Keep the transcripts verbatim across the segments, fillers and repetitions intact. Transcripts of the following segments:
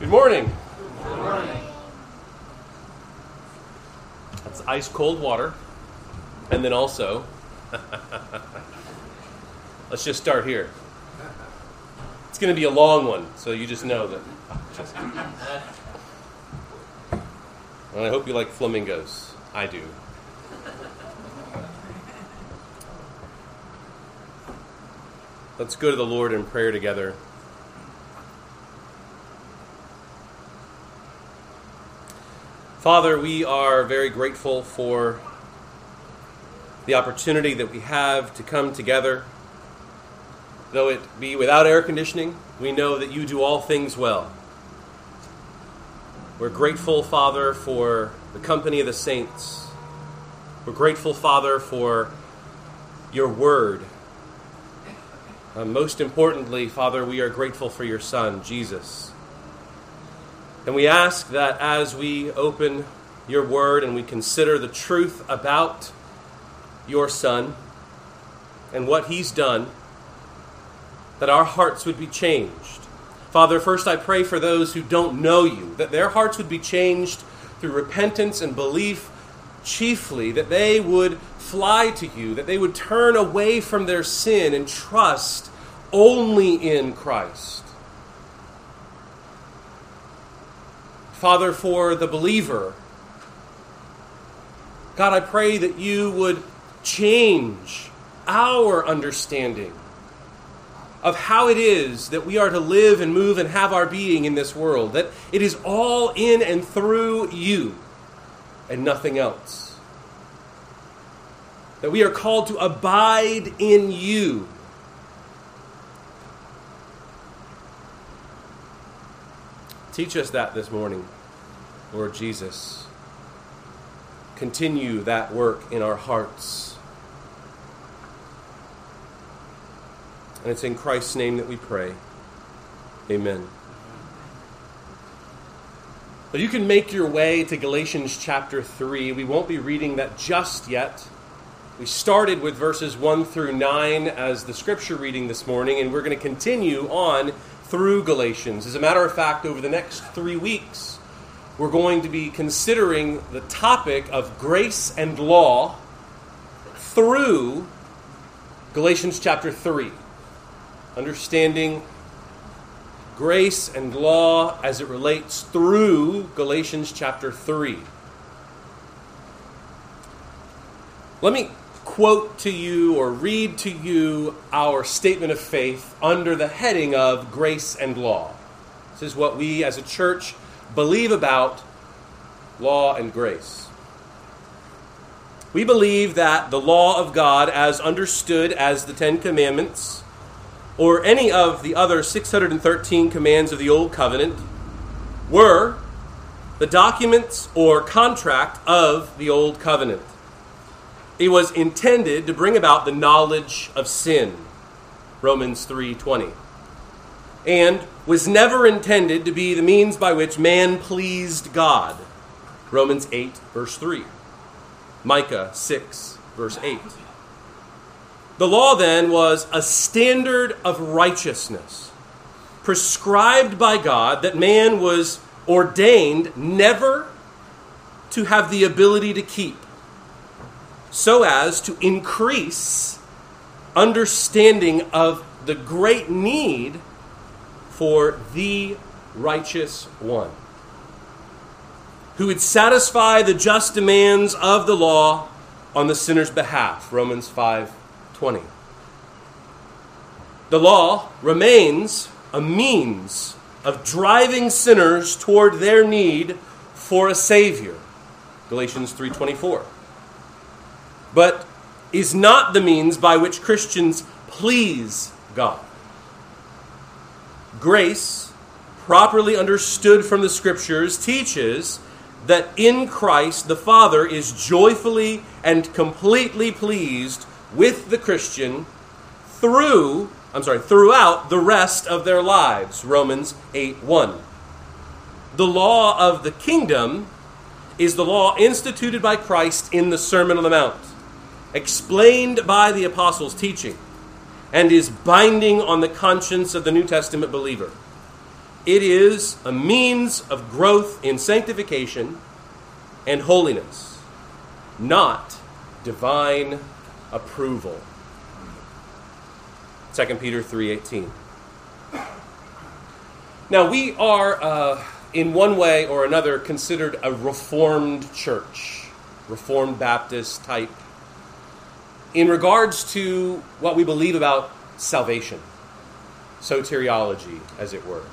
Good morning. Good morning. That's ice cold water. And then also, let's just start here. It's going to be a long one, so you just know that. Just, well, I hope you like flamingos. I do. Let's go to the Lord in prayer together. Father, we are very grateful for the opportunity that we have to come together. Though it be without air conditioning, we know that you do all things well. We're grateful, Father, for the company of the saints. We're grateful, Father, for your word. Uh, most importantly, Father, we are grateful for your Son, Jesus. And we ask that as we open your word and we consider the truth about your Son and what he's done, that our hearts would be changed. Father, first I pray for those who don't know you, that their hearts would be changed through repentance and belief, chiefly that they would fly to you, that they would turn away from their sin and trust only in Christ. Father, for the believer, God, I pray that you would change our understanding of how it is that we are to live and move and have our being in this world, that it is all in and through you and nothing else. That we are called to abide in you. Teach us that this morning, Lord Jesus. Continue that work in our hearts. And it's in Christ's name that we pray. Amen. But you can make your way to Galatians chapter three. We won't be reading that just yet. We started with verses one through nine as the scripture reading this morning, and we're going to continue on through Galatians. As a matter of fact, over the next three weeks, we're going to be considering the topic of grace and law through Galatians chapter three. Understanding grace and law as it relates through Galatians chapter three. Let me quote to you or read to you our statement of faith under the heading of grace and law. This is what we as a church believe about law and grace. We believe that the law of God, as understood as the Ten Commandments, or any of the other six hundred thirteen commands of the Old Covenant, were the documents or contract of the Old Covenant. It was intended to bring about the knowledge of sin, Romans three twenty, and was never intended to be the means by which man pleased God, Romans eight, verse three, Micah six, verse eight. The law, then, was a standard of righteousness prescribed by God that man was ordained never to have the ability to keep, so as to increase understanding of the great need for the righteous one, who would satisfy the just demands of the law on the sinner's behalf, Romans five twenty. The law remains a means of driving sinners toward their need for a Savior, Galatians three twenty-four. But is not the means by which Christians please God. Grace, properly understood from the Scriptures, teaches that in Christ the Father is joyfully and completely pleased with the Christian through, I'm sorry, throughout the rest of their lives, Romans eight one. The law of the kingdom is the law instituted by Christ in the Sermon on the Mount, explained by the apostles' teaching, and is binding on the conscience of the New Testament believer. It is a means of growth in sanctification and holiness, not divine approval. Second Peter three eighteen. Now, we are, uh, in one way or another, considered a Reformed church, Reformed Baptist type, in regards to what we believe about salvation, soteriology, as it were.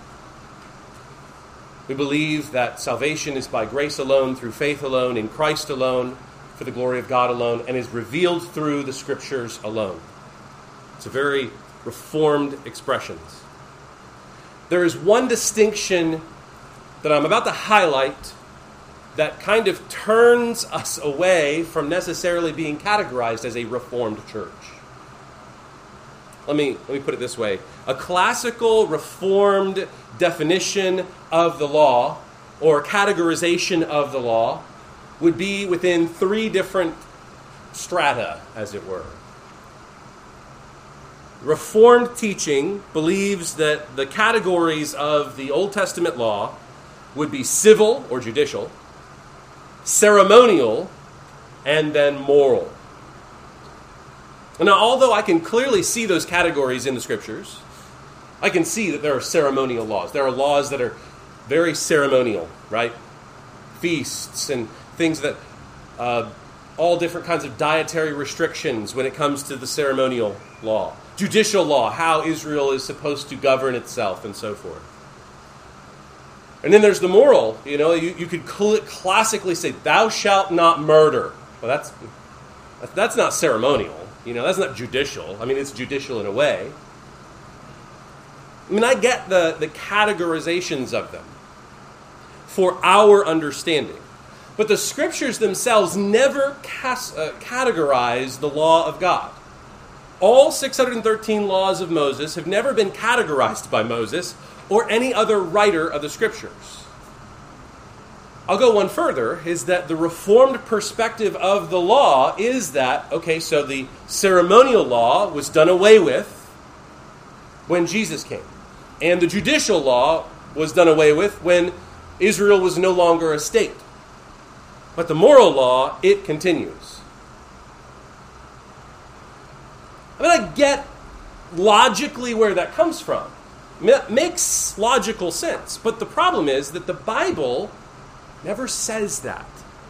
We believe that salvation is by grace alone, through faith alone, in Christ alone, for the glory of God alone, and is revealed through the Scriptures alone. It's a very Reformed expression. There is one distinction that I'm about to highlight that kind of turns us away from necessarily being categorized as a Reformed church. Let me, let me put it this way. A classical Reformed definition of the law, or categorization of the law, would be within three different strata, as it were. Reformed teaching believes that the categories of the Old Testament law would be civil or judicial, ceremonial, and then moral. Now, although I can clearly see those categories in the Scriptures, I can see that there are ceremonial laws. There are laws that are very ceremonial, right? Feasts and things that, uh, all different kinds of dietary restrictions when it comes to the ceremonial law. Judicial law, how Israel is supposed to govern itself and so forth. And then there's the moral. You know, you, you could cl- classically say, thou shalt not murder. Well, that's that's not ceremonial. You know, that's not judicial. I mean, it's judicial in a way. I mean, I get the, the categorizations of them for our understanding. But the Scriptures themselves never cas- uh, categorize the law of God. All six hundred thirteen laws of Moses have never been categorized by Moses or any other writer of the Scriptures. I'll go one further, is that the Reformed perspective of the law is that, okay, so the ceremonial law was done away with when Jesus came. And the judicial law was done away with when Israel was no longer a state. But the moral law, it continues. I mean, I get logically where that comes from. It makes logical sense. But the problem is that the Bible never says that.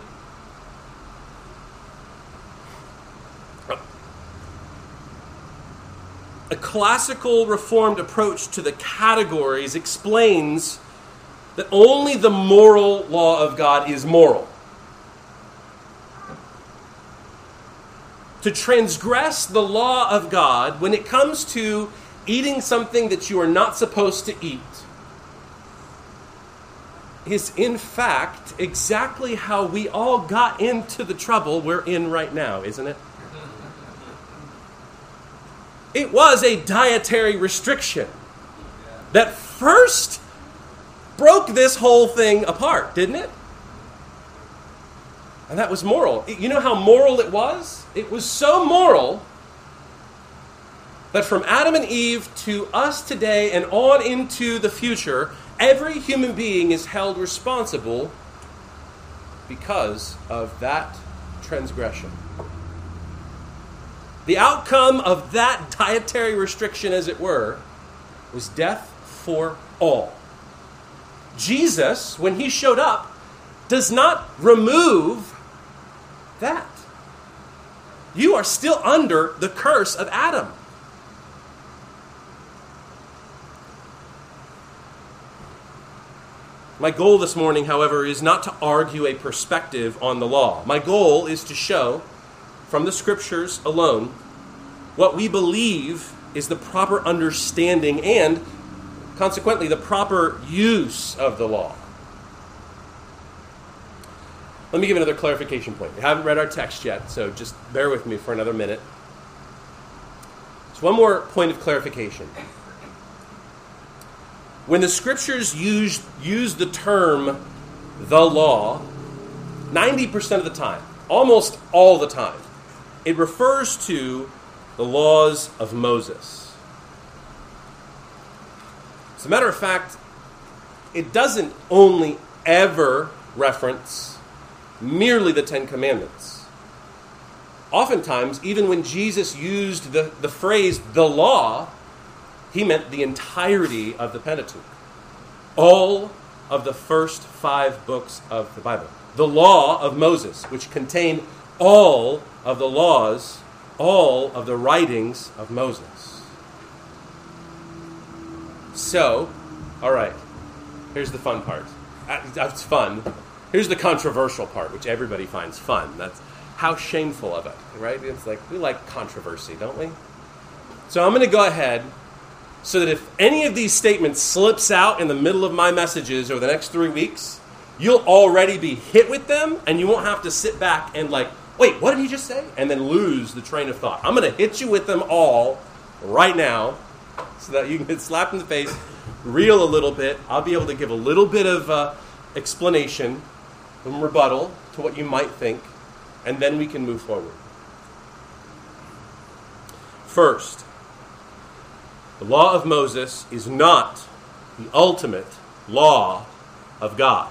A classical Reformed approach to the categories explains that only the moral law of God is moral. To transgress the law of God when it comes to eating something that you are not supposed to eat is in fact exactly how we all got into the trouble we're in right now, isn't it? It was a dietary restriction that first broke this whole thing apart, didn't it? And that was moral. You know how moral it was? It was so moral that from Adam and Eve to us today and on into the future, every human being is held responsible because of that transgression. The outcome of that dietary restriction, as it were, was death for all. Jesus, when he showed up, does not remove that. You are still under the curse of Adam. My goal this morning, however, is not to argue a perspective on the law. My goal is to show, from the Scriptures alone, what we believe is the proper understanding and, consequently, the proper use of the law. Let me give another clarification point. We haven't read our text yet, so just bear with me for another minute. So one more point of clarification. When the Scriptures use, use the term the law, ninety percent of the time, almost all the time, it refers to the laws of Moses. As a matter of fact, it doesn't only ever reference merely the Ten Commandments. Oftentimes, even when Jesus used the, the phrase, the law, he meant the entirety of the Pentateuch. All of the first five books of the Bible. The law of Moses, which contained all of the laws, all of the writings of Moses. So, all right, here's the fun part. That's fun. Here's the controversial part, which everybody finds fun. That's how shameful of it, right? It's like, we like controversy, don't we? So I'm going to go ahead so that if any of these statements slips out in the middle of my messages over the next three weeks, you'll already be hit with them, and you won't have to sit back and like, wait, what did he just say? And then lose the train of thought. I'm going to hit you with them all right now so that you can get slapped in the face, reel a little bit. I'll be able to give a little bit of uh, explanation, some rebuttal to what you might think, and then we can move forward. First, the law of Moses is not the ultimate law of God.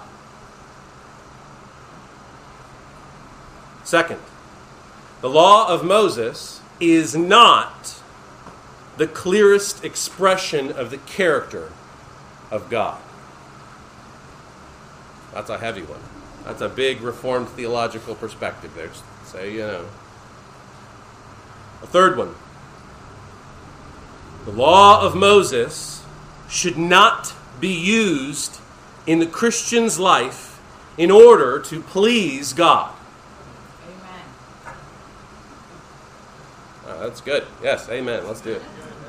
Second, the law of Moses is not the clearest expression of the character of God. That's a heavy one. That's a big Reformed theological perspective there, so you know. A third one. The law of Moses should not be used in the Christian's life in order to please God. Amen. Oh, that's good. Yes, amen. Let's do it.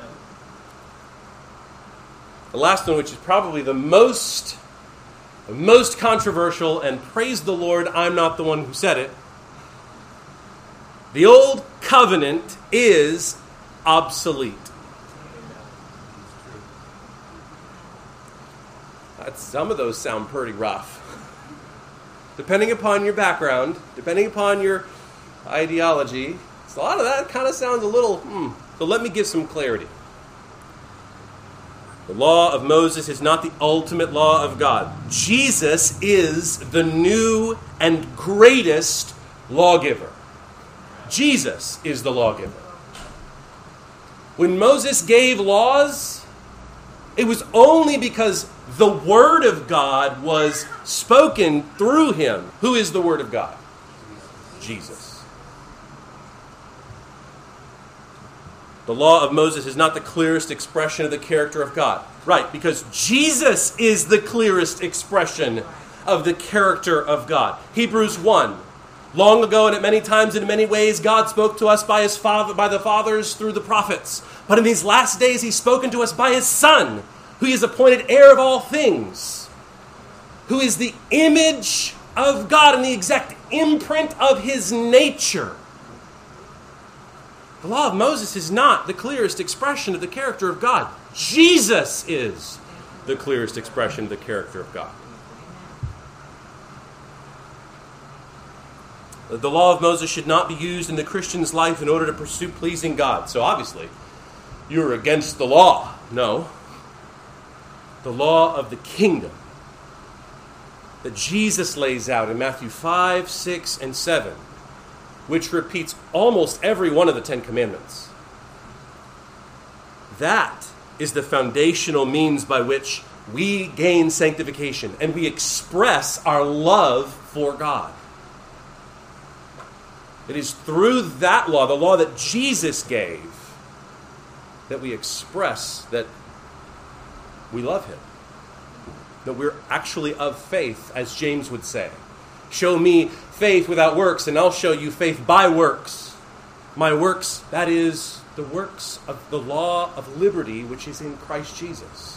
The last one, which is probably the most, the most controversial, and praise the Lord, I'm not the one who said it. The old covenant is obsolete. That's, some of those sound pretty rough. Depending upon your background, depending upon your ideology, so a lot of that kind of sounds a little, hmm. So let me give some clarity. The law of Moses is not the ultimate law of God. Jesus is the new and greatest lawgiver. Jesus is the lawgiver. When Moses gave laws, it was only because the Word of God was spoken through him. Who is the Word of God? Jesus. The law of Moses is not the clearest expression of the character of God. Right, because Jesus is the clearest expression of the character of God. Hebrews one. Long ago and at many times and in many ways, God spoke to us by his father, by the fathers through the prophets. But in these last days, he's spoken to us by his Son, who is appointed heir of all things, who is the image of God and the exact imprint of his nature. The law of Moses is not the clearest expression of the character of God. Jesus is the clearest expression of the character of God. The law of Moses should not be used in the Christian's life in order to pursue pleasing God. So obviously, you're against the law. No. The law of the kingdom that Jesus lays out in Matthew five, six, and seven, which repeats almost every one of the Ten Commandments. That is the foundational means by which we gain sanctification and we express our love for God. It is through that law, the law that Jesus gave, that we express that we love him. That we're actually of faith, as James would say. Show me faith without works, and I'll show you faith by works. My works, that is the works of the law of liberty, which is in Christ Jesus.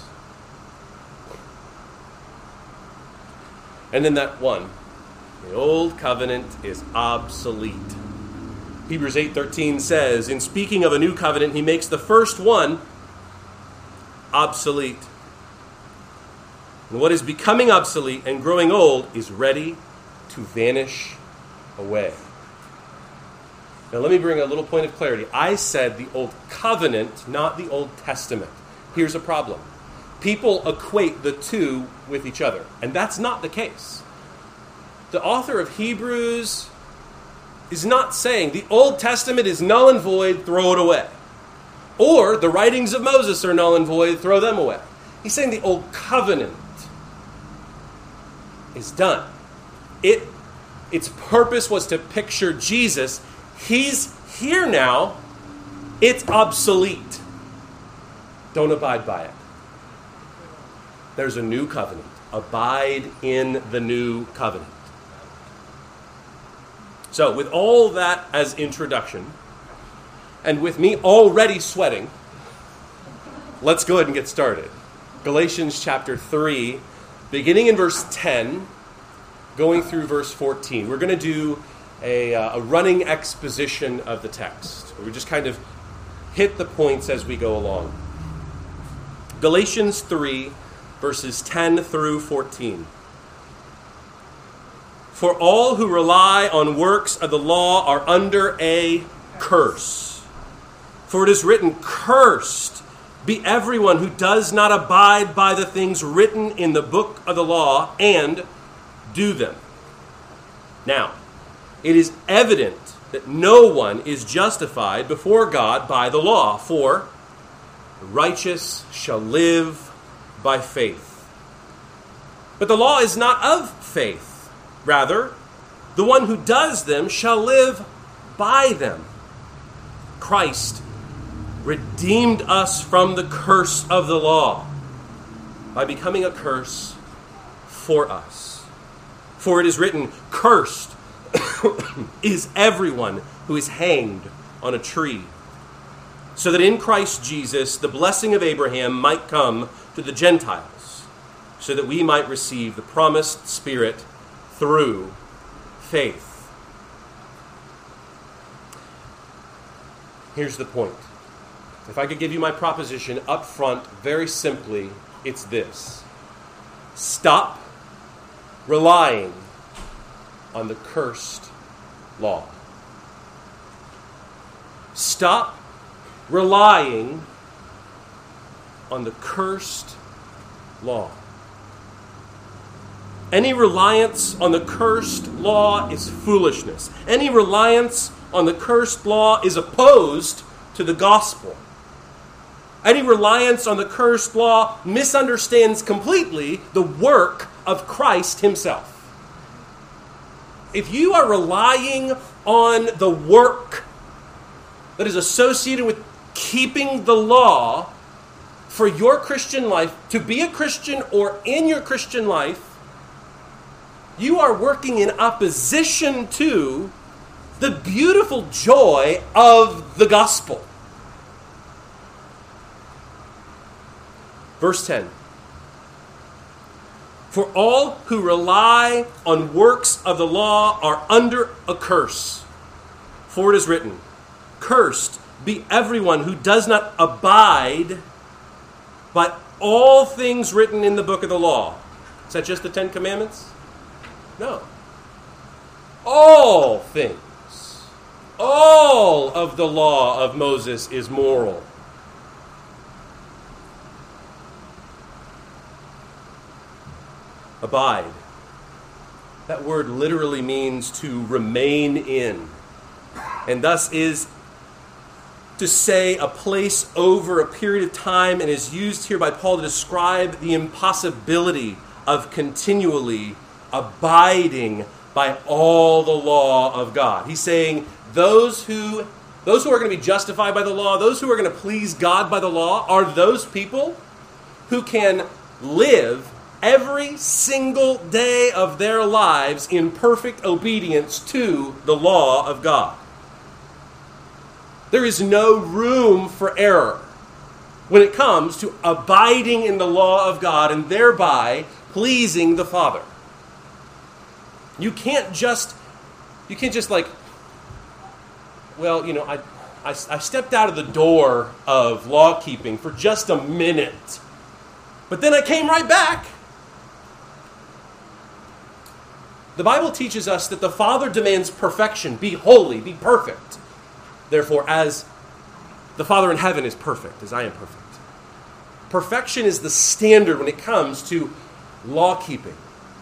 And then that one, the old covenant is obsolete. Hebrews eight thirteen says, in speaking of a new covenant, he makes the first one obsolete. And what is becoming obsolete and growing old is ready to vanish away. Now let me bring a little point of clarity. I said the Old Covenant, not the Old Testament. Here's a problem. people equate the two with each other, and that's not the case. The author of Hebrews is not saying the Old Testament is null and void, throw it away. Or the writings of Moses are null and void, throw them away. He's saying the Old Covenant is done. It, its purpose was to picture Jesus. He's here now. It's obsolete. Don't abide by it. There's a new covenant. Abide in the new covenant. So, with all that as introduction, and with me already sweating, let's go ahead and get started. Galatians chapter three, beginning in verse ten, going through verse fourteen. We're going to do a, uh, a running exposition of the text. We just kind of hit the points as we go along. Galatians three, verses ten through fourteen. For all who rely on works of the law are under a curse. For it is written, cursed be everyone who does not abide by the things written in the book of the law and do them. Now, it is evident that no one is justified before God by the law, for the righteous shall live by faith. But the law is not of faith. Rather, the one who does them shall live by them. Christ redeemed us from the curse of the law by becoming a curse for us. For it is written, cursed is everyone who is hanged on a tree, so that in Christ Jesus the blessing of Abraham might come to the Gentiles, so that we might receive the promised Spirit through faith. Here's the point. If I could give you my proposition up front, very simply, it's this. Stop relying on the cursed law. Stop relying on the cursed law. Any reliance on the cursed law is foolishness. Any reliance on the cursed law is opposed to the gospel. Any reliance on the cursed law misunderstands completely the work of Christ himself. If you are relying on the work that is associated with keeping the law for your Christian life, to be a Christian or in your Christian life, you are working in opposition to the beautiful joy of the gospel. Verse ten. For all who rely on works of the law are under a curse. For it is written, cursed be everyone who does not abide by all things written in the book of the law. Is that just the Ten Commandments? No. All things, all of the law of Moses is moral. Abide. That word literally means to remain in, and thus is to say a place over a period of time, and is used here by Paul to describe the impossibility of continually abiding by all the law of God. He's saying those who those who are going to be justified by the law, those who are going to please God by the law, are those people who can live every single day of their lives in perfect obedience to the law of God. There is no room for error when it comes to abiding in the law of God and thereby pleasing the Father. You can't just, you can't just like, well, you know, I, I, I stepped out of the door of law keeping for just a minute, but then I came right back. The Bible teaches us that the Father demands perfection. Be holy, be perfect. Therefore, as the Father in heaven is perfect, as I am perfect. Perfection is the standard when it comes to law keeping.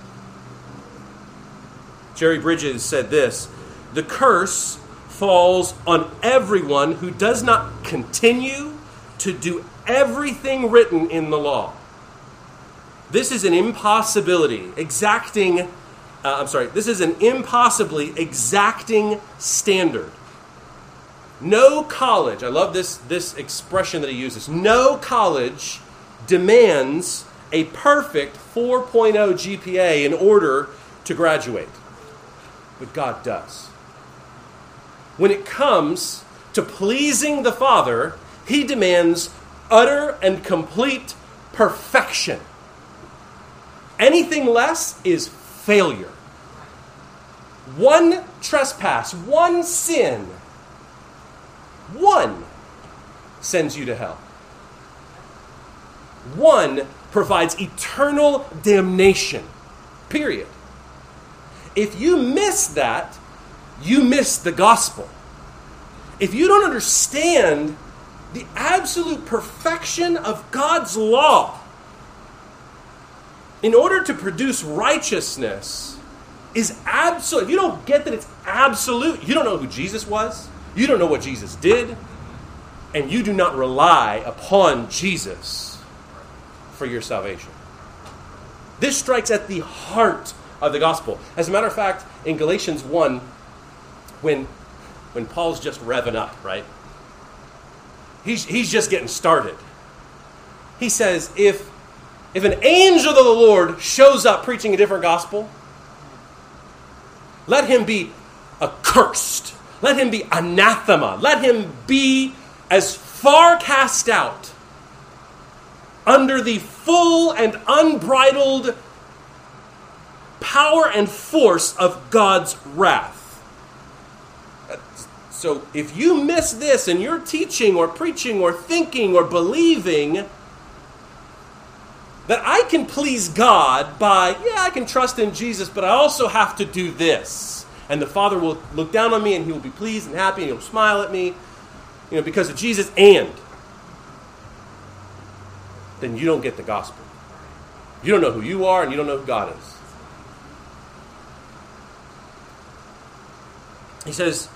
Jerry Bridges said this: "The curse falls on everyone who does not continue to do everything written in the law. This is an impossibility, exacting, uh, I'm sorry, this is an impossibly exacting standard. No college," I love this, this expression that he uses, "no college demands a perfect four point oh G P A in order to graduate. But God does. When it comes to pleasing the Father, he demands utter and complete perfection. Anything less is failure. One trespass, one sin, one sends you to hell. One provides eternal damnation. Period. If you miss that, you miss the gospel. If you don't understand the absolute perfection of God's law, in order to produce righteousness, is absolute. If you don't get that it's absolute, you don't know who Jesus was, you don't know what Jesus did, and you do not rely upon Jesus for your salvation. This strikes at the heart of the gospel. As a matter of fact, in Galatians one, when, when Paul's just revving up, right? He's, he's just getting started. He says, if, if an angel of the Lord shows up preaching a different gospel, let him be accursed. Let him be anathema. Let him be as far cast out under the full and unbridled power and force of God's wrath. So if you miss this and you're teaching or preaching or thinking or believing that I can please God by, yeah, I can trust in Jesus, but I also have to do this, and the Father will look down on me and he will be pleased and happy and he'll smile at me, you know, because of Jesus, and then you don't get the gospel. You don't know who you are and you don't know who God is. He says,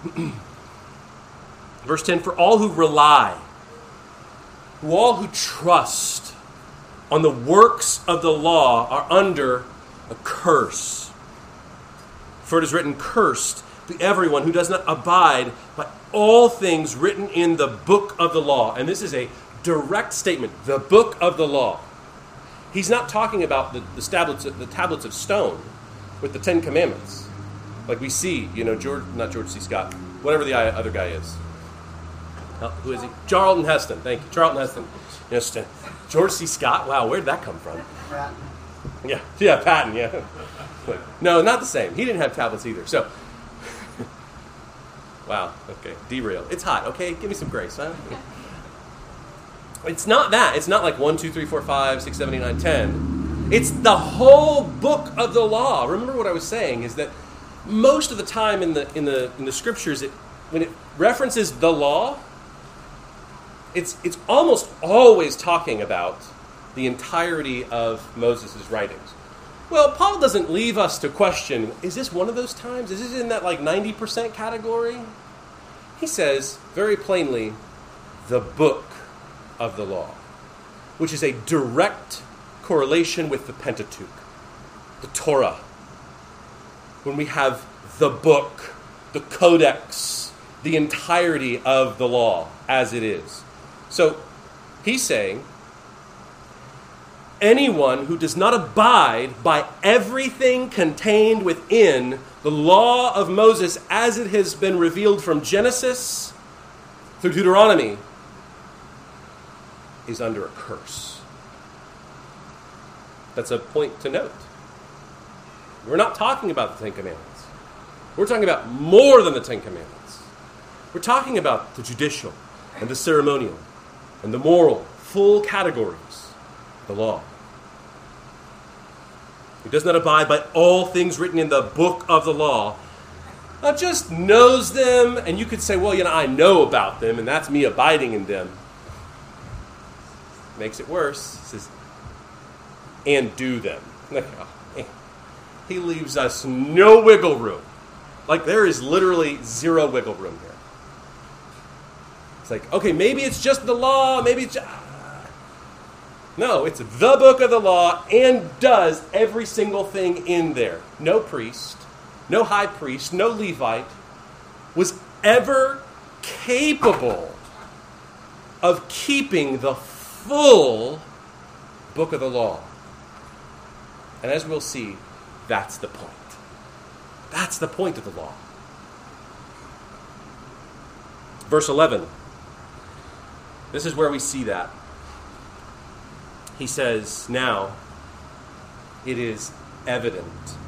verse ten, "For all who rely, who all who trust on the works of the law are under a curse. For it is written, cursed be everyone who does not abide by all things written in the book of the law." And this is a direct statement, the book of the law. He's not talking about the, the, tablets, the tablets of stone with the Ten Commandments. Like we see, you know, George, not George C. Scott, whatever the other guy is. Oh, who is he? Charlton Heston. Thank you. Charlton Heston. Yes, George C. Scott? Wow, where did that come from? Patton. Yeah, yeah, Patton, yeah. No, not the same. He didn't have tablets either. So, wow, okay, derail. It's hot, okay? Give me some grace, huh? It's not that. It's not like one, two, three, four, five, six, seven, eight, nine, ten. It's the whole book of the law. Remember what I was saying is that most of the time in the in the in the scriptures, it when it references the law, it's it's almost always talking about the entirety of Moses' writings. Well, Paul doesn't leave us to question, is this one of those times? Is this in that like ninety percent category? He says very plainly, the book of the law, which is a direct correlation with the Pentateuch, the Torah. When we have the book, the codex, the entirety of the law as it is. So he's saying, anyone who does not abide by everything contained within the law of Moses as it has been revealed from Genesis through Deuteronomy is under a curse. That's a point to note. We're not talking about the Ten Commandments. We're talking about more than the Ten Commandments. We're talking about the judicial and the ceremonial and the moral, full categories of the law. Who does not abide by all things written in the book of the law, not just knows them, and you could say, well, you know, I know about them, and that's me abiding in them. makes it worse. He says, and do them. He leaves us no wiggle room. Like, there is literally zero wiggle room here. It's like, okay, maybe it's just the law, maybe it's just... No, it's the book of the law and does every single thing in there. No priest, no high priest, no Levite was ever capable of keeping the full book of the law. And as we'll see, that's the point. That's the point of the law. Verse eleven. This is where we see that. He says, now it is evident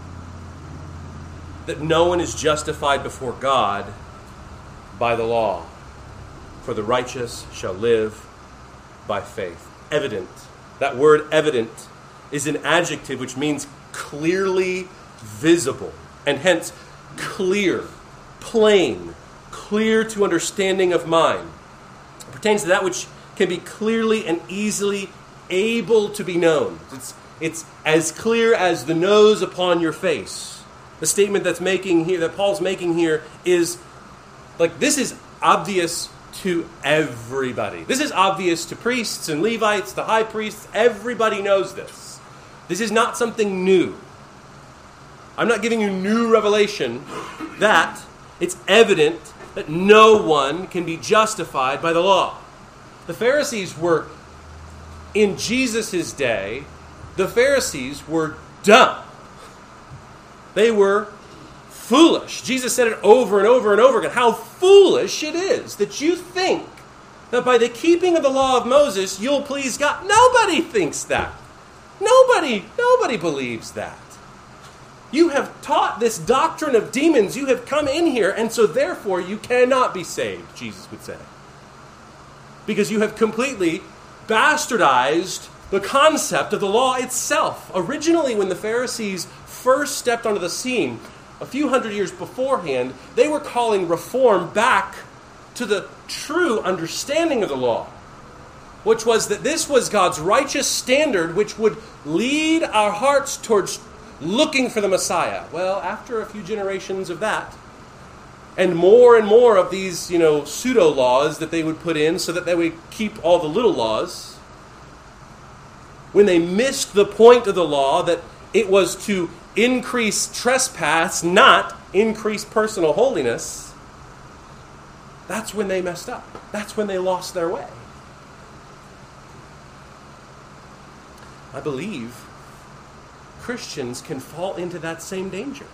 that no one is justified before God by the law, for the righteous shall live by faith. Evident. That word evident is an adjective which means clearly visible, and hence clear, plain, clear to understanding of mind. It pertains to that which can be clearly and easily able to be known. It's, it's as clear as the nose upon your face. The statement that's making here, that Paul's making here, is like, this is obvious to everybody. This is obvious to priests and Levites, the high priests. Everybody knows this. This is not something new. I'm not giving you new revelation. That it's evident that no one can be justified by the law. The Pharisees were, in Jesus' day, the Pharisees were dumb. They were foolish. Jesus said it over and over and over again. How foolish it is that you think that by the keeping of the law of Moses, you'll please God. Nobody thinks that. Nobody, nobody believes that. You have taught this doctrine of demons. You have come in here, and so therefore you cannot be saved, Jesus would say. Because you have completely bastardized the concept of the law itself. Originally, when the Pharisees first stepped onto the scene, a few hundred years beforehand, they were calling reform back to the true understanding of the law, which was that this was God's righteous standard which would lead our hearts towards looking for the Messiah. Well, after a few generations of that, and more and more of these, you know, pseudo-laws that they would put in so that they would keep all the little laws, when they missed the point of the law, that it was to increase trespass, not increase personal holiness, that's when they messed up. That's when they lost their way. I believe Christians can fall into that same danger.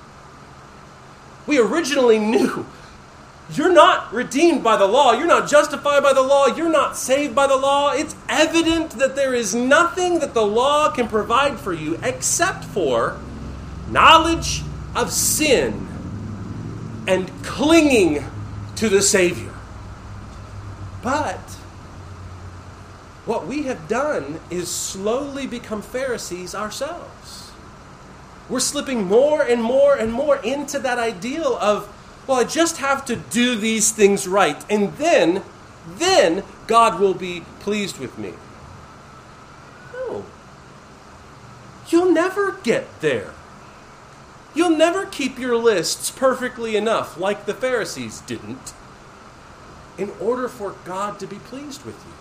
We originally knew you're not redeemed by the law. You're not justified by the law. You're not saved by the law. It's evident that there is nothing that the law can provide for you except for knowledge of sin and clinging to the Savior. But what we have done is slowly become Pharisees ourselves. We're slipping more and more and more into that ideal of, well, I just have to do these things right, and then, then God will be pleased with me. No. You'll never get there. You'll never keep your lists perfectly enough, like the Pharisees didn't, in order for God to be pleased with you.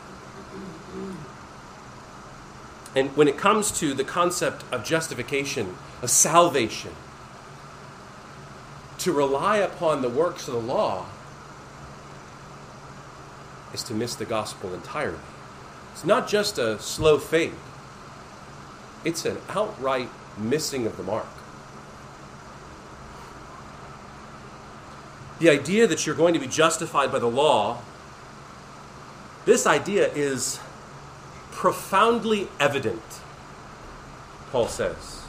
And when it comes to the concept of justification, of salvation, to rely upon the works of the law is to miss the gospel entirely. It's not just a slow fade. It's an outright missing of the mark. The idea that you're going to be justified by the law, this idea is profoundly evident, Paul says.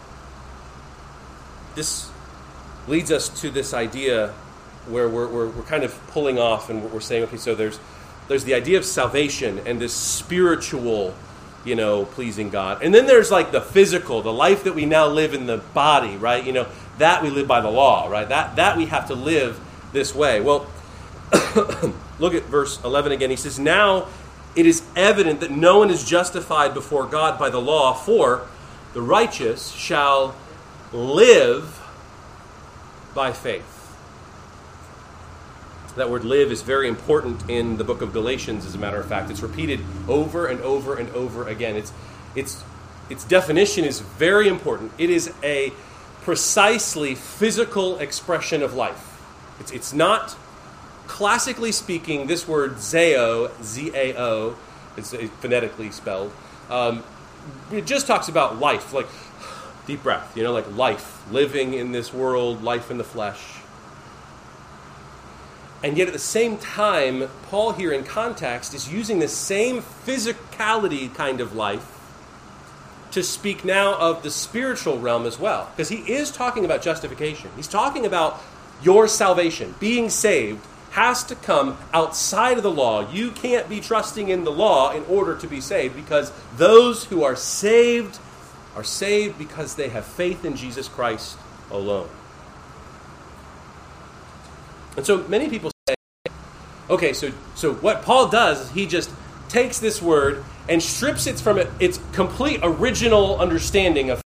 This leads us to this idea where we're, we're, we're kind of pulling off and we're saying, okay, so there's there's the idea of salvation and this spiritual, you know, pleasing God. And then there's like the physical, the life that we now live in the body, right? You know, that we live by the law, right? That, that we have to live this way. Well, look at verse eleven again. He says, now it is evident that no one is justified before God by the law, for the righteous shall live by faith. That word live is very important in the book of Galatians, as a matter of fact. It's repeated over and over and over again. It's, it's, its definition is very important. It is a precisely physical expression of life. It's, it's not, classically speaking, this word zeo, Z A O, it's phonetically spelled, um, it just talks about life, like deep breath, you know, like life, living in this world, life in the flesh. And yet at the same time, Paul here in context is using the same physicality kind of life to speak now of the spiritual realm as well. Because he is talking about justification. He's talking about your salvation. Being saved has to come outside of the law. You can't be trusting in the law in order to be saved, because those who are saved are saved because they have faith in Jesus Christ alone. And so many people say, okay, so, so what Paul does is he just takes this word and strips it from it, its complete original understanding of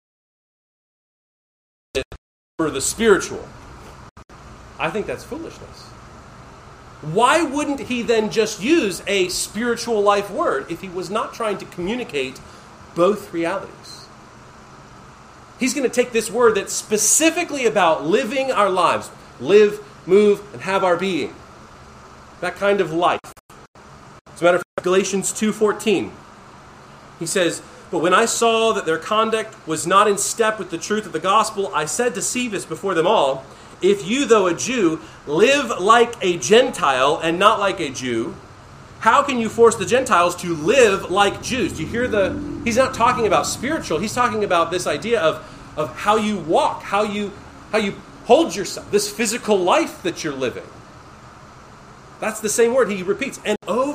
for the spiritual. I think that's foolishness. Why wouldn't he then just use a spiritual life word if he was not trying to communicate both realities? He's going to take this word that's specifically about living our lives, live, move, and have our being. That kind of life. As a matter of fact, Galatians two fourteen, he says, "But when I saw that their conduct was not in step with the truth of the gospel, I said to Cephas before them all, if you, though a Jew, live like a Gentile and not like a Jew, how can you force the Gentiles to live like Jews?" Do you hear the... He's not talking about spiritual. He's talking about this idea of, of how you walk, how you, how you hold yourself, this physical life that you're living. That's the same word he repeats. And over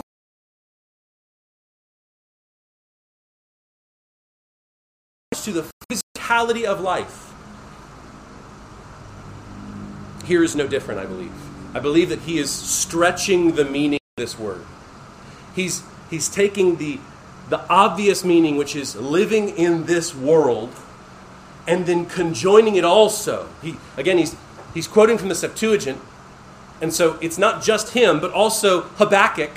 to the physicality of life. Here is no different, I believe. I believe that he is stretching the meaning of this word. He's he's taking the, the obvious meaning, which is living in this world, and then conjoining it also. He again, he's he's quoting from the Septuagint, and so it's not just him, but also Habakkuk.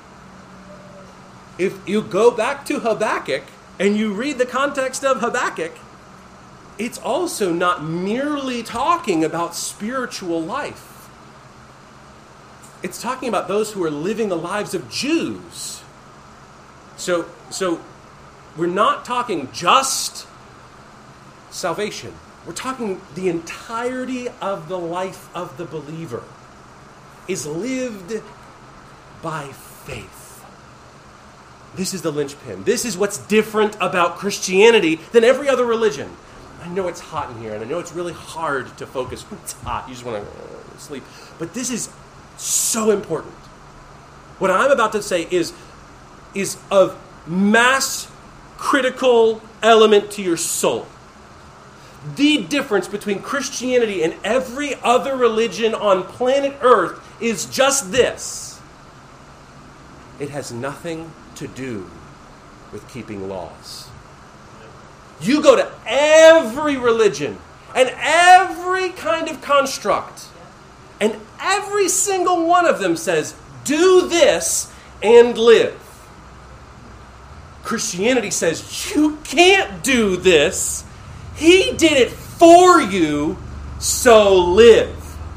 If you go back to Habakkuk and you read the context of Habakkuk, it's also not merely talking about spiritual life. It's talking about those who are living the lives of Jews. So, so we're not talking just salvation. We're talking the entirety of the life of the believer is lived by faith. This is the linchpin. This is what's different about Christianity than every other religion. I know it's hot in here, and I know it's really hard to focus when it's hot. You just want to sleep. But this is so important. What I'm about to say is, is of mass critical element to your soul. The difference between Christianity and every other religion on planet Earth is just this. It has nothing to do with keeping laws. You go to every religion and every kind of construct, and every single one of them says, do this and live. Christianity says, you can't do this. He did it for you, so live.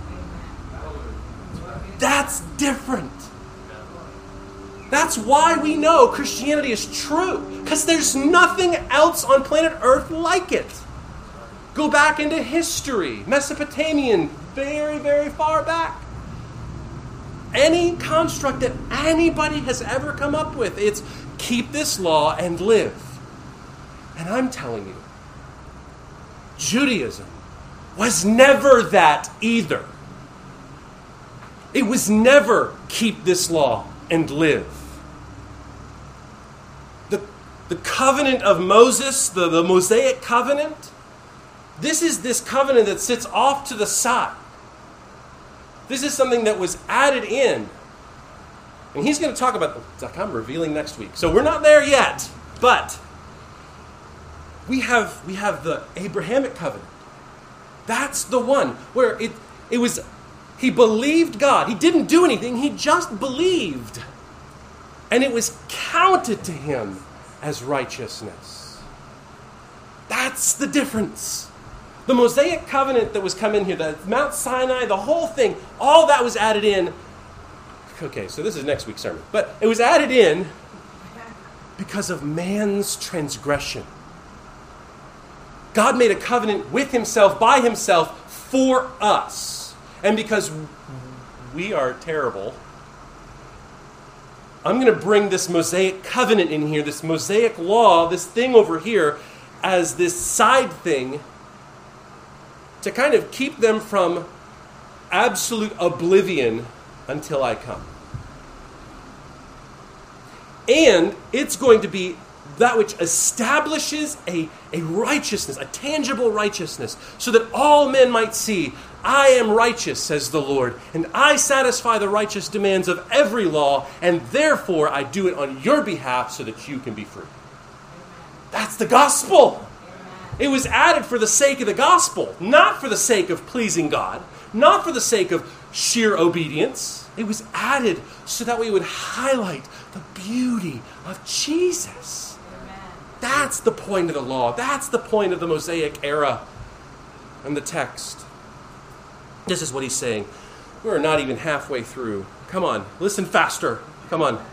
That's different. That's why we know Christianity is true, because there's nothing else on planet Earth like it. Go back into history, Mesopotamian, very, very far back. Any construct that anybody has ever come up with, it's keep this law and live. And I'm telling you, Judaism was never that either. It was never keep this law and live. The, the covenant of Moses, the, the Mosaic covenant, this is this covenant that sits off to the side. This is something that was added in And he's going to talk about, it's like I'm revealing next week. So we're not there yet, but we have we have the Abrahamic covenant. That's the one where it it was, he believed God. He didn't do anything, he just believed. And it was counted to him as righteousness. That's the difference. The Mosaic covenant that was come in here, the Mount Sinai, the whole thing, all that was added in. Okay, so this is next week's sermon. But it was added in because of man's transgression. God made a covenant with himself, by himself, for us. And because we are terrible, I'm going to bring this Mosaic covenant in here, this Mosaic law, this thing over here, as this side thing to kind of keep them from absolute oblivion until I come. And it's going to be that which establishes a, a righteousness, a tangible righteousness, so that all men might see, I am righteous, says the Lord, and I satisfy the righteous demands of every law, and therefore I do it on your behalf so that you can be free. That's the gospel. It was added for the sake of the gospel, not for the sake of pleasing God, not for the sake of sheer obedience. It was added so that we would highlight the beauty of Jesus. Amen. That's the point of the law. That's the point of the Mosaic era and the text. This is what he's saying. We're not even halfway through. Come on, listen faster. Come on.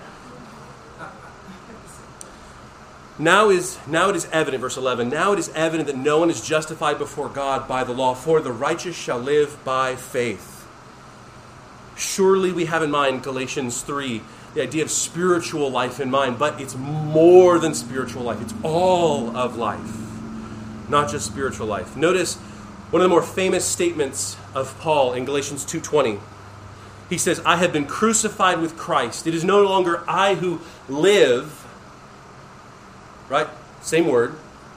Now is now it is evident, verse eleven, now it is evident that no one is justified before God by the law, for the righteous shall live by faith. Surely we have in mind Galatians three, the idea of spiritual life in mind, but it's more than spiritual life. It's all of life, not just spiritual life. Notice one of the more famous statements of Paul in Galatians two twenty. He says, I have been crucified with Christ. It is no longer I who live. Right? Same word.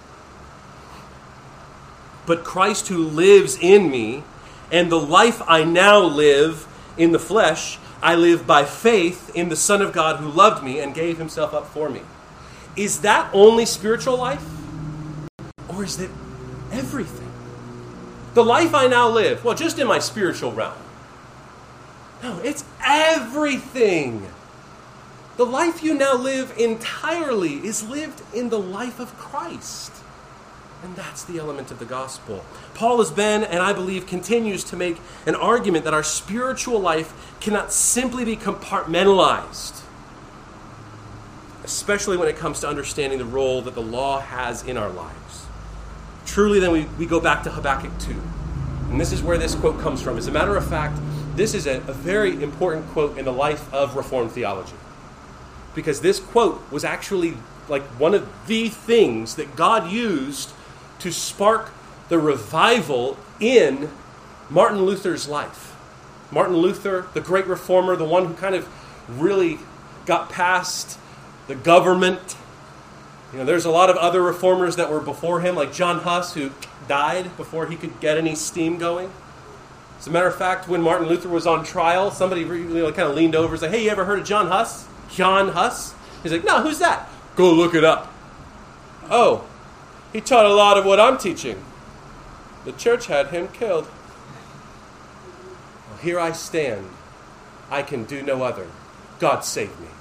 But Christ who lives in me, and the life I now live in the flesh, I live by faith in the Son of God who loved me and gave himself up for me. Is that only spiritual life? Or is it everything? The life I now live, well, just in my spiritual realm. No, it's everything. The life you now live entirely is lived in the life of Christ. And that's the element of the gospel. Paul has been, and I believe continues to make an argument that our spiritual life cannot simply be compartmentalized, especially when it comes to understanding the role that the law has in our lives. Truly, then we, we go back to Habakkuk two. And this is where this quote comes from. As a matter of fact, this is a, a very important quote in the life of Reformed theology. Because this quote was actually like one of the things that God used to spark the revival in Martin Luther's life. Martin Luther, the great reformer, the one who kind of really got past the government. You know, there's a lot of other reformers that were before him, like John Huss, who died before he could get any steam going. As a matter of fact, when Martin Luther was on trial, somebody really kind of leaned over and said, hey, you ever heard of John Huss? John Huss? He's like, no, who's that? Go look it up. Oh, he taught a lot of what I'm teaching. The church had him killed. Well, here I stand. I can do no other. God save me.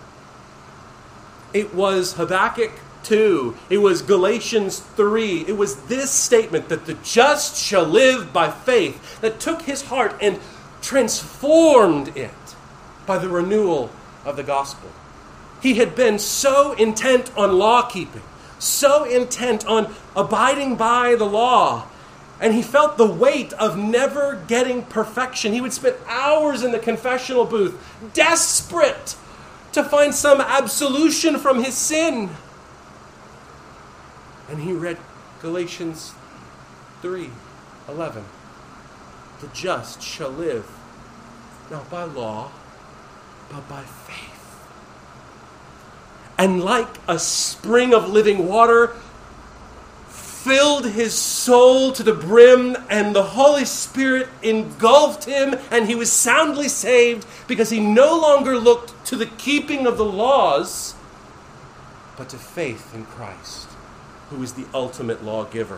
It was Habakkuk two. It was Galatians three. It was this statement that the just shall live by faith that took his heart and transformed it by the renewal of the gospel. He had been so intent on law keeping, so intent on abiding by the law, and he felt the weight of never getting perfection. He would spend hours in the confessional booth, desperate to find some absolution from his sin. And he read Galatians three eleven. The just shall live, not by law, but by faith. And like a spring of living water filled his soul to the brim, and the Holy Spirit engulfed him, and he was soundly saved because he no longer looked to the keeping of the laws, but to faith in Christ, who is the ultimate lawgiver.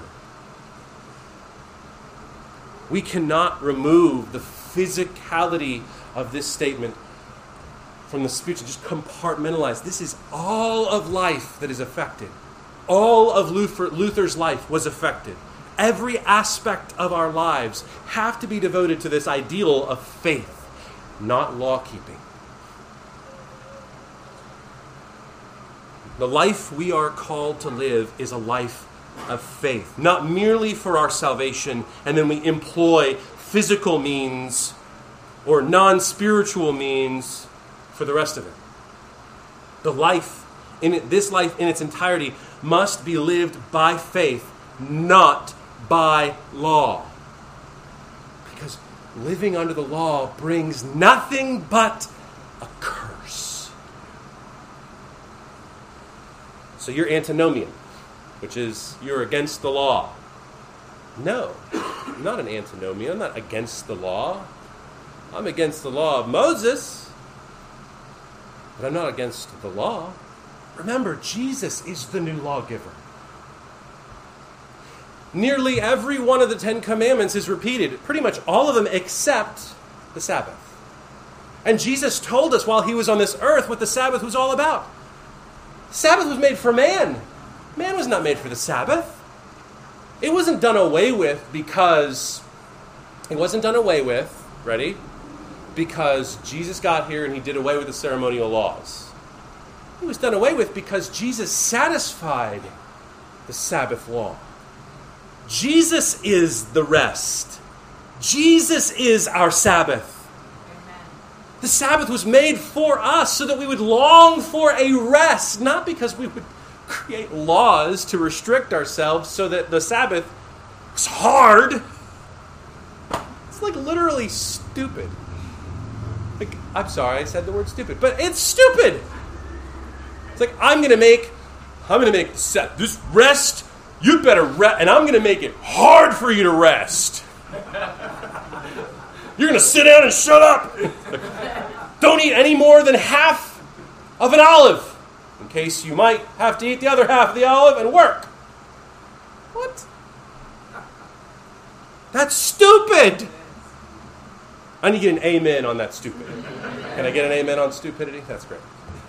We cannot remove the physicality of this statement from the spiritual, just compartmentalize. This is all of life that is affected. All of Luther, Luther's life was affected. Every aspect of our lives have to be devoted to this ideal of faith, not law-keeping. The life we are called to live is a life of faith, not merely for our salvation, and then we employ physical means or non-spiritual means for the rest of it. The life, in it, this life in its entirety, must be lived by faith, not by law. Because living under the law brings nothing but a curse. So you're antinomian, which is you're against the law. No, I'm not an antinomian. I'm not against the law. I'm against the law of Moses, but I'm not against the law. Remember, Jesus is the new lawgiver. Nearly every one of the Ten Commandments is repeated, pretty much all of them except the Sabbath. And Jesus told us while he was on this earth what the Sabbath was all about. The Sabbath was made for man. Man was not made for the Sabbath. It wasn't done away with because, it wasn't done away with, ready? Because Jesus got here and he did away with the ceremonial laws. It was done away with because Jesus satisfied the Sabbath law. Jesus is the rest. Jesus is our Sabbath. Amen. The Sabbath was made for us so that we would long for a rest, not because we would create laws to restrict ourselves so that the Sabbath was hard. It's like literally stupid. Like, I'm sorry I said the word stupid, but it's stupid. It's like, I'm going to make, I'm going to make set this rest, you better rest, and I'm going to make it hard for you to rest. You're going to sit down and shut up. Don't eat any more than half of an olive, in case you might have to eat the other half of the olive and work. What? That's stupid. I need to get an amen on that stupid. Can I get an amen on stupidity? That's great.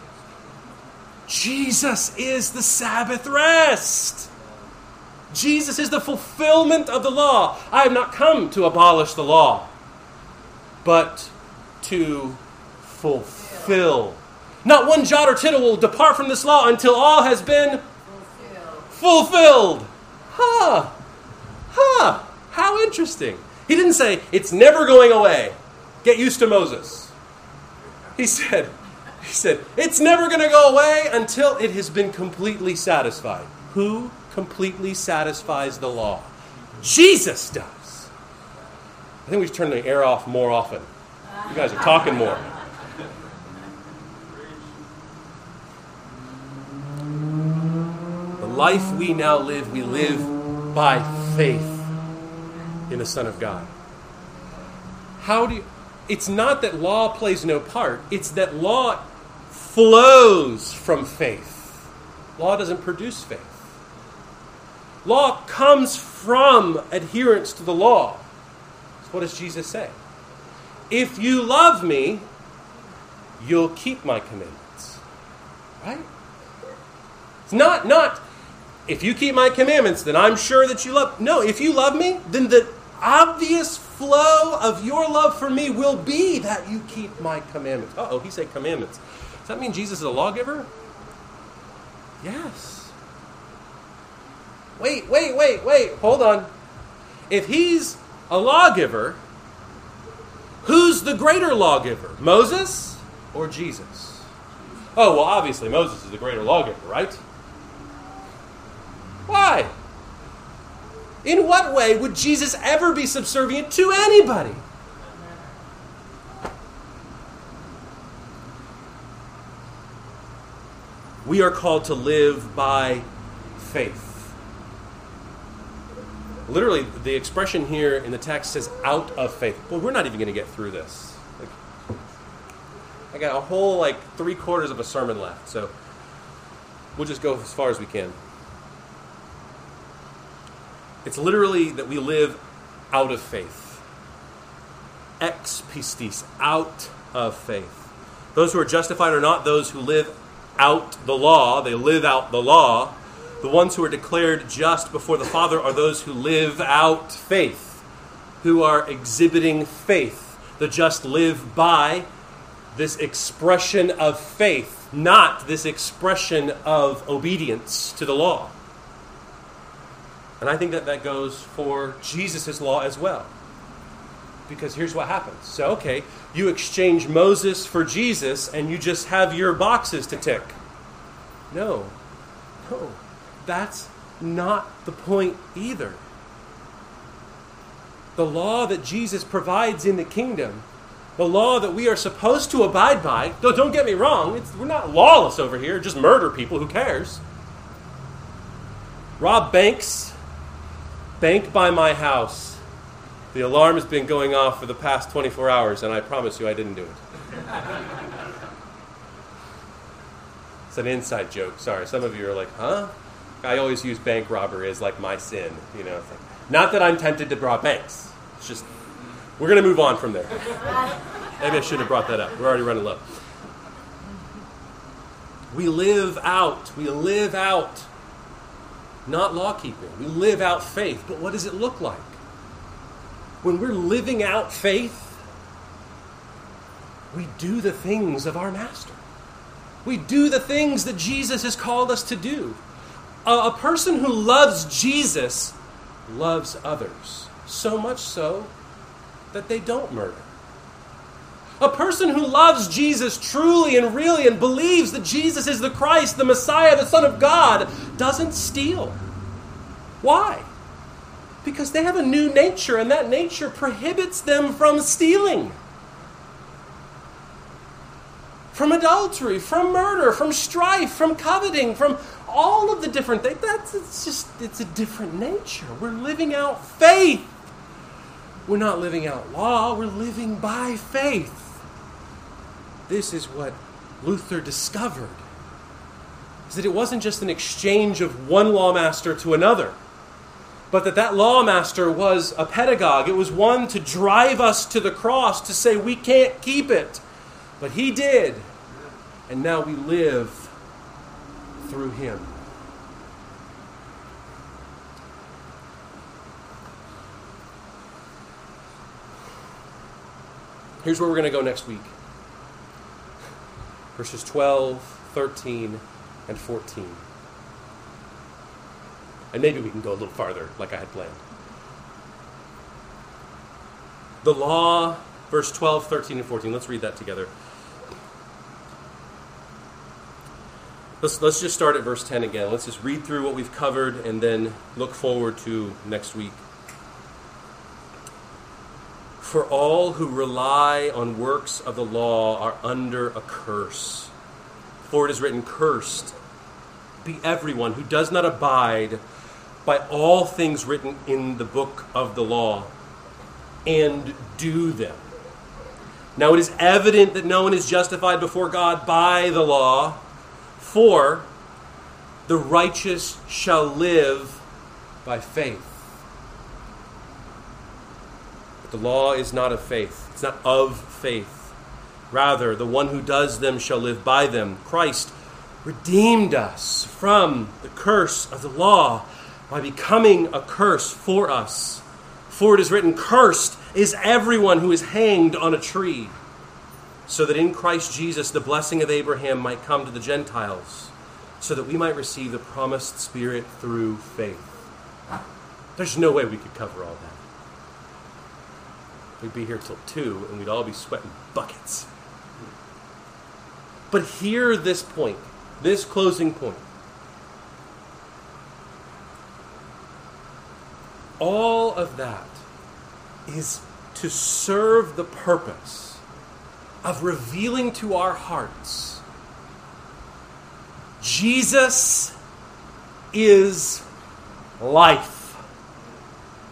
Jesus is the Sabbath rest. Jesus is the fulfillment of the law. I have not come to abolish the law, but to fulfill. Not one jot or tittle will depart from this law until all has been fulfilled. Fulfilled. Huh. Huh. How interesting. He didn't say, it's never going away. Get used to Moses. He said, he said, it's never going to go away until it has been completely satisfied. Who completely satisfies the law? Jesus does. I think we should turn the air off more often. You guys are talking more. The life we now live, we live by faith in the Son of God. How do you... It's not that law plays no part. It's that law flows from faith. Law doesn't produce faith. Law comes from adherence to the law. So what does Jesus say? If you love me, you'll keep my commandments. Right? It's not, not, if you keep my commandments, then I'm sure that you love. No, if you love me, then the obvious flow of your love for me will be that you keep my commandments. Uh-oh, he said commandments. Does that mean Jesus is a lawgiver? Yes. Wait, wait, wait, wait. Hold on. If he's a lawgiver, who's the greater lawgiver? Moses or Jesus? Oh, well, obviously Moses is the greater lawgiver, right? Why? In what way would Jesus ever be subservient to anybody? We are called to live by faith. Literally, the expression here in the text says out of faith. Well, we're not even going to get through this. Like, I got a whole, like, three quarters of a sermon left, so we'll just go as far as we can. It's literally that we live out of faith. Ex pistis, out of faith. Those who are justified are not those who live out the law. They live out the law. The ones who are declared just before the Father are those who live out faith, who are exhibiting faith. The just live by this expression of faith, not this expression of obedience to the law. And I think that that goes for Jesus' law as well. Because here's what happens. So, okay, you exchange Moses for Jesus and you just have your boxes to tick. No. No. That's not the point either. The law that Jesus provides in the kingdom, the law that we are supposed to abide by, don't, don't get me wrong, it's, we're not lawless over here, just murder people, who cares? Rob banks, bank by my house. The alarm has been going off for the past twenty-four hours, and I promise you I didn't do it. It's an inside joke. Sorry, some of you are like, huh? I always use bank robbery as like my sin. You know, it's like, not that I'm tempted to rob banks. It's just, we're going to move on from there. Maybe I should have brought that up. We're already running low. We live out. We live out. Not law keeping. We live out faith. But what does it look like? When we're living out faith, we do the things of our Master. We do the things that Jesus has called us to do. A, a person who loves Jesus loves others. So much so that they don't murder. A person who loves Jesus truly and really and believes that Jesus is the Christ, the Messiah, the Son of God, doesn't steal. Why? Because they have a new nature, and that nature prohibits them from stealing, from adultery, from murder, from strife, from coveting, from all of the different things. That's it's just it's a different nature. We're living out faith. We're not living out law. We're living by faith. This is what Luther discovered: is that it wasn't just an exchange of one lawmaster to another, but that that lawmaster was a pedagogue. It was one to drive us to the cross, to say we can't keep it. But he did. And now we live through him. Here's where we're going to go next week. Verses twelve, thirteen, and fourteen. And maybe we can go a little farther, like I had planned. The law, verse twelve, thirteen, and fourteen. Let's read that together. Let's, let's just start at verse ten again. Let's just read through what we've covered and then look forward to next week. For all who rely on works of the law are under a curse. For it is written, cursed be everyone who does not abide by all things written in the book of the law, and do them. Now it is evident that no one is justified before God by the law, for the righteous shall live by faith. But the law is not of faith. It's not of faith. Rather, the one who does them shall live by them. Christ redeemed us from the curse of the law by becoming a curse for us. For it is written, cursed is everyone who is hanged on a tree, so that in Christ Jesus the blessing of Abraham might come to the Gentiles, so that we might receive the promised Spirit through faith. There's no way we could cover all that. We'd be here till two, and we'd all be sweating buckets. But hear this point, this closing point. All of that is to serve the purpose of revealing to our hearts Jesus is life.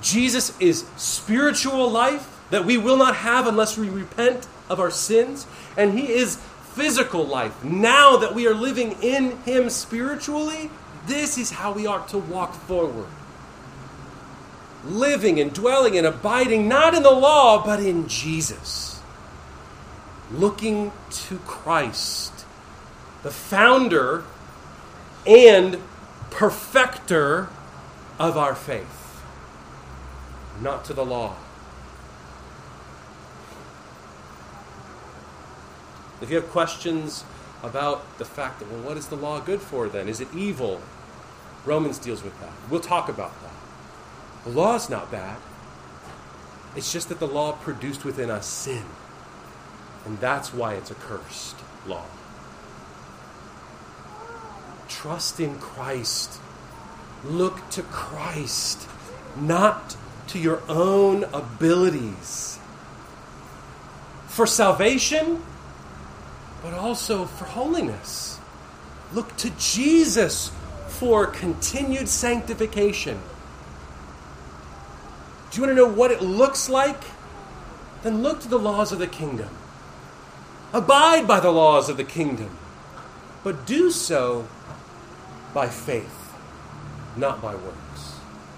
Jesus is spiritual life that we will not have unless we repent of our sins. And he is physical life. Now that we are living in him spiritually, this is how we ought to walk forward. Living and dwelling and abiding not in the law, but in Jesus. Looking to Christ, the founder and perfecter of our faith, not to the law. If you have questions about the fact that, well, what is the law good for then? Is it evil? Romans deals with that. We'll talk about that. The law is not bad. It's just that the law produced within us sin. And that's why it's a cursed law. Trust in Christ. Look to Christ, not to your own abilities. For salvation, but also for holiness. Look to Jesus for continued sanctification. Do you want to know what it looks like? Then look to the laws of the kingdom. Abide by the laws of the kingdom, but do so by faith, not by works.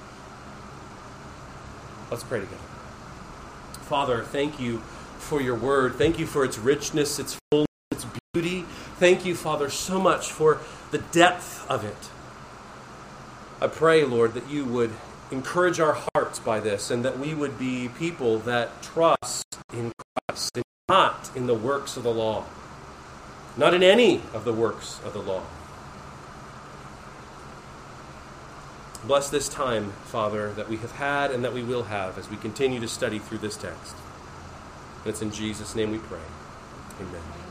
Let's pray together. Father, thank you for your word. Thank you for its richness, its fullness, its beauty. Thank you, Father, so much for the depth of it. I pray, Lord, that you would encourage our hearts by this, and that we would be people that trust in Christ and not in the works of the law, not in any of the works of the law. Bless this time, Father, that we have had and that we will have as we continue to study through this text. And it's in Jesus' name we pray. Amen.